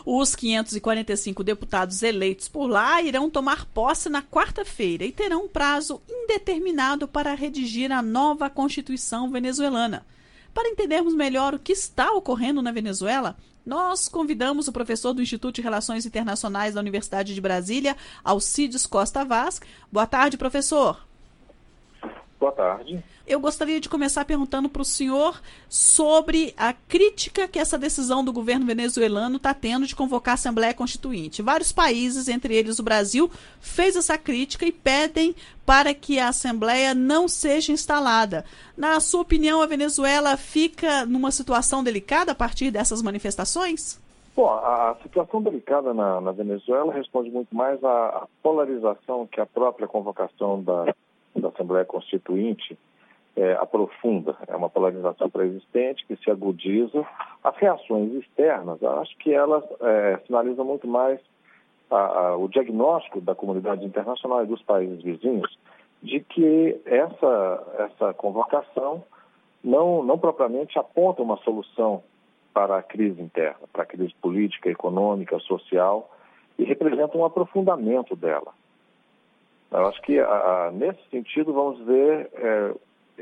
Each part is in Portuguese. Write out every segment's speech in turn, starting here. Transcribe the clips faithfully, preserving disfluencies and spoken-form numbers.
Os quinhentos e quarenta e cinco deputados eleitos por lá irão tomar posse na quarta-feira e terão um prazo indeterminado para redigir a nova Constituição venezuelana. Para entendermos melhor o que está ocorrendo na Venezuela, nós convidamos o professor do Instituto de Relações Internacionais da Universidade de Brasília, Alcides Costa Vaz. Boa tarde, professor. Boa tarde. Eu gostaria de começar perguntando para o senhor sobre a crítica que essa decisão do governo venezuelano está tendo de convocar a Assembleia Constituinte. Vários países, entre eles o Brasil, fez essa crítica e pedem para que a Assembleia não seja instalada. Na sua opinião, a Venezuela fica numa situação delicada a partir dessas manifestações? Bom, a situação delicada na, na Venezuela responde muito mais à polarização que a própria convocação da, da Assembleia Constituinte É, aprofunda. É uma polarização pré-existente que se agudiza. As reações externas, acho que elas é, sinalizam muito mais a, a, o diagnóstico da comunidade internacional e dos países vizinhos de que essa, essa convocação não, não propriamente aponta uma solução para a crise interna, para a crise política, econômica, social, e representa um aprofundamento dela. Eu acho que, a, a, nesse sentido, vamos ver... É,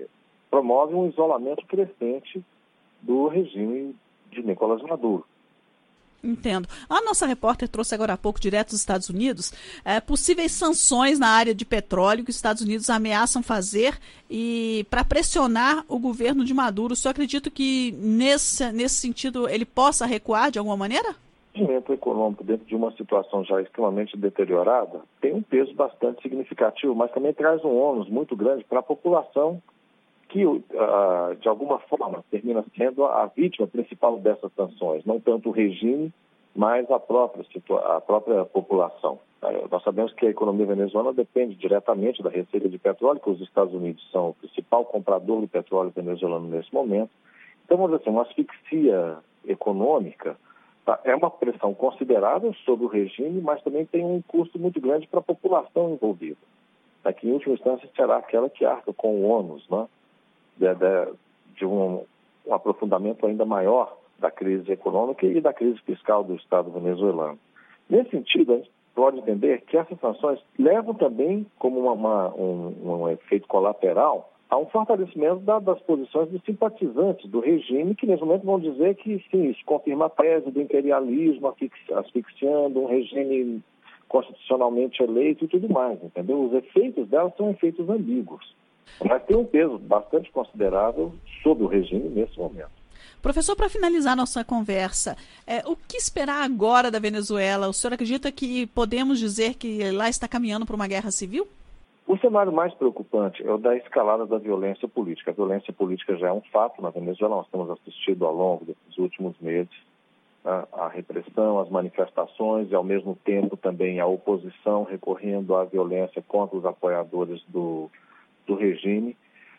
promove um isolamento crescente do regime de Nicolás Maduro. Entendo. A nossa repórter trouxe agora há pouco, direto dos Estados Unidos, é, possíveis sanções na área de petróleo que os Estados Unidos ameaçam fazer e para pressionar o governo de Maduro. O senhor acredita que nesse, nesse sentido ele possa recuar de alguma maneira? O crescimento econômico dentro de uma situação já extremamente deteriorada tem um peso bastante significativo, mas também traz um ônus muito grande para a população que, uh, de alguma forma, termina sendo a vítima principal dessas sanções, não tanto o regime, mas a própria, a própria população. Uh, nós sabemos que a economia venezuelana depende diretamente da receita de petróleo, que os Estados Unidos são o principal comprador de petróleo venezuelano nesse momento. Então, vamos dizer assim, uma asfixia econômica tá, é uma pressão considerável sobre o regime, mas também tem um custo muito grande para a população envolvida, tá, que, em última instância, será aquela que arca com o ônus, né? de, de, de um, um aprofundamento ainda maior da crise econômica e da crise fiscal do Estado venezuelano. Nesse sentido, a gente pode entender que essas sanções levam também como uma, uma, um, um efeito colateral a um fortalecimento da, das posições dos simpatizantes do regime, que nesse momento vão dizer que, sim, isso confirma a tese do imperialismo asfixiando um regime constitucionalmente eleito e tudo mais, entendeu? Os efeitos delas são efeitos ambíguos, mas tem um peso bastante considerável sobre o regime nesse momento. Professor, para finalizar nossa conversa, é, o que esperar agora da Venezuela? O senhor acredita que podemos dizer que lá está caminhando para uma guerra civil? O cenário mais preocupante é o da escalada da violência política. A violência política já é um fato na Venezuela, nós temos assistido ao longo desses últimos meses, né, a repressão, as manifestações e, ao mesmo tempo, também a oposição recorrendo à violência contra os apoiadores do, do regime.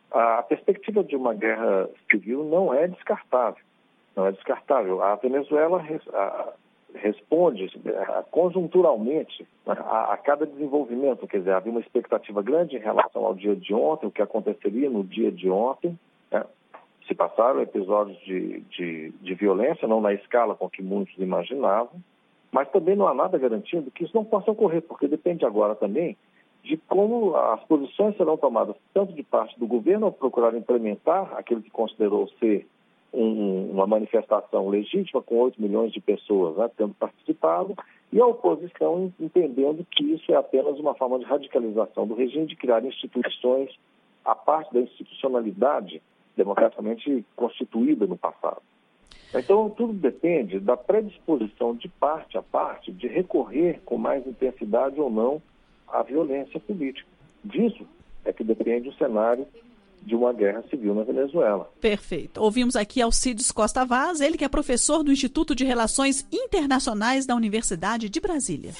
A perspectiva de uma guerra civil não é descartável. Não é descartável. A Venezuela res, a, responde a, conjunturalmente a, a cada desenvolvimento. Quer dizer, havia uma expectativa grande em relação ao dia de ontem, o que aconteceria no dia de ontem. Né? Se passaram episódios de, de, de violência, não na escala com que muitos imaginavam, mas também não há nada garantindo que isso não possa ocorrer, porque depende agora também de como as posições serão tomadas tanto de parte do governo ao procurar implementar aquilo que considerou ser um, uma manifestação legítima com oito milhões de pessoas, né, tendo participado, e a oposição entendendo que isso é apenas uma forma de radicalização do regime, de criar instituições à parte da institucionalidade democraticamente constituída no passado. Então, tudo depende da predisposição de parte a parte de recorrer com mais intensidade ou não a violência política. Disso é que depende o cenário de uma guerra civil na Venezuela. Perfeito. Ouvimos aqui Alcides Costa Vaz, ele que é professor do Instituto de Relações Internacionais da Universidade de Brasília.